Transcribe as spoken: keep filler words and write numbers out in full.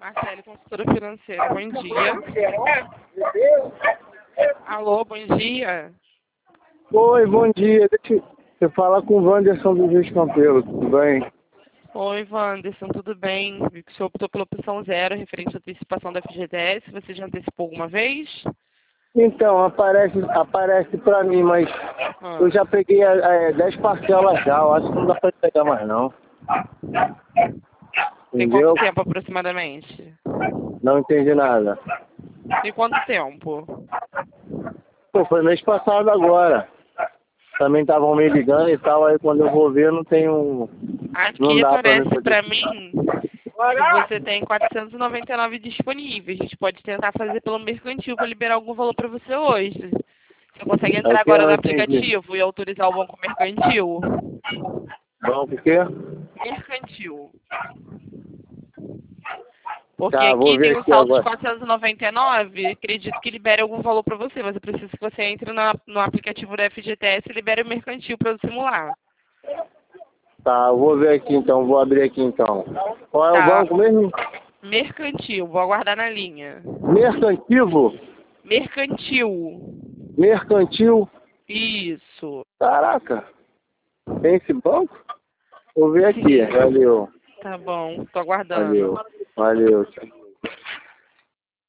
Marcele, consultora financeira, bom dia. Alô, bom dia. Oi, bom dia. Deixa eu falar com o Wanderson do Juiz Campelo, tudo bem? Oi, Wanderson, tudo bem? Vi que o senhor optou pela opção zero, referente à antecipação da F G T S. Você já antecipou alguma vez? Então, aparece, aparece pra mim, mas Ah. eu já peguei é, dez parcelas já, eu acho que não dá pra pegar mais não. Tem Entendeu? quanto tempo aproximadamente? Não entendi nada. Tem quanto tempo? Pô, foi mês passado agora. Também estavam me ligando e tal, aí quando eu vou ver não tem um... Não Aqui dá pra me aparece fazer. pra mim que você tem quatrocentos e noventa e nove disponíveis. A gente pode tentar fazer pelo mercantil para liberar algum valor para você hoje. Você consegue É entrar o que? agora Eu no não entendi. aplicativo e autorizar o banco mercantil? Bom, por quê? Mercantil. Porque Tá, vou aqui tem ver um aqui saldo de agora. quatrocentos e noventa e nove, acredito que libere algum valor para você, mas eu preciso que você entre na, no aplicativo da F G T S e libere o mercantil para eu simular. Tá, eu vou ver aqui então, vou abrir aqui então. Qual é o Tá. banco mesmo? Mercantil, vou aguardar na linha. Mercantivo? Mercantil. Mercantil? Isso. Caraca, tem esse banco? Vou ver aqui, Sim. valeu, Tá bom, tô aguardando. valeu, valeu.